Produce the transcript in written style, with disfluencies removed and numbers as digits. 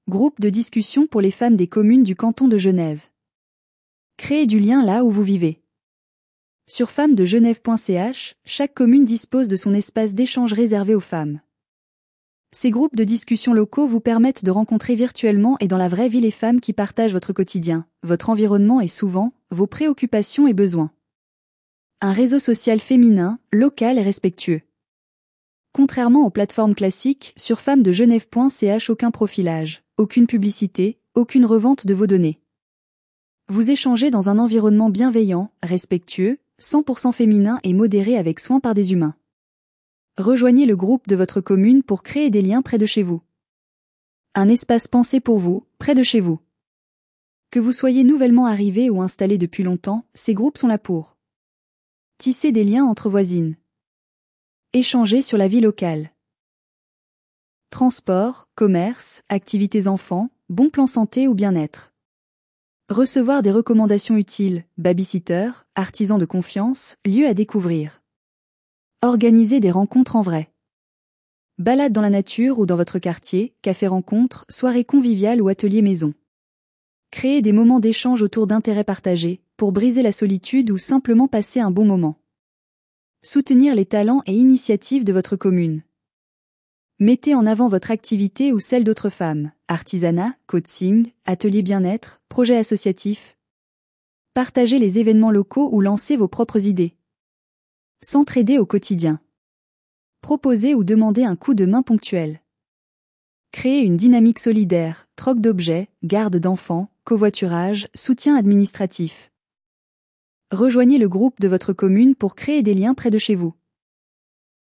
Groupe de discussion pour les femmes des communes du canton de Genève. Créez du lien là où vous vivez. Sur femmesdegenève.ch, chaque commune dispose de son espace d'échange réservé aux femmes. Ces groupes de discussion locaux vous permettent de rencontrer virtuellement et dans la vraie vie les femmes qui partagent votre quotidien, votre environnement et souvent, vos préoccupations et besoins. Un réseau social féminin, local et respectueux. Contrairement aux plateformes classiques, sur femmesdegenève.ch aucun profilage, aucune publicité, aucune revente de vos données. Vous échangez dans un environnement bienveillant, respectueux, 100% féminin et modéré avec soin par des humains. Rejoignez le groupe de votre commune pour créer des liens près de chez vous. Un espace pensé pour vous, près de chez vous. Que vous soyez nouvellement arrivé ou installé depuis longtemps, ces groupes sont là pour tisser des liens entre voisines. Échanger sur la vie locale. Transport, commerce, activités enfants, bons plans santé ou bien-être. Recevoir des recommandations utiles, babysitter, artisans de confiance, lieux à découvrir. Organiser des rencontres en vrai. Balades dans la nature ou dans votre quartier, café-rencontre, soirées conviviales ou ateliers maison. Créer des moments d'échange autour d'intérêts partagés, pour briser la solitude ou simplement passer un bon moment. Soutenir les talents et initiatives de votre commune. Mettez en avant votre activité ou celle d'autres femmes, artisanat, coaching, atelier bien-être, projets associatifs. Partagez les événements locaux ou lancez vos propres idées. S'entraider au quotidien. Proposer ou demander un coup de main ponctuel. Créer une dynamique solidaire, troc d'objets, garde d'enfants, covoiturage, soutien administratif. Rejoignez le groupe de votre commune pour créer des liens près de chez vous.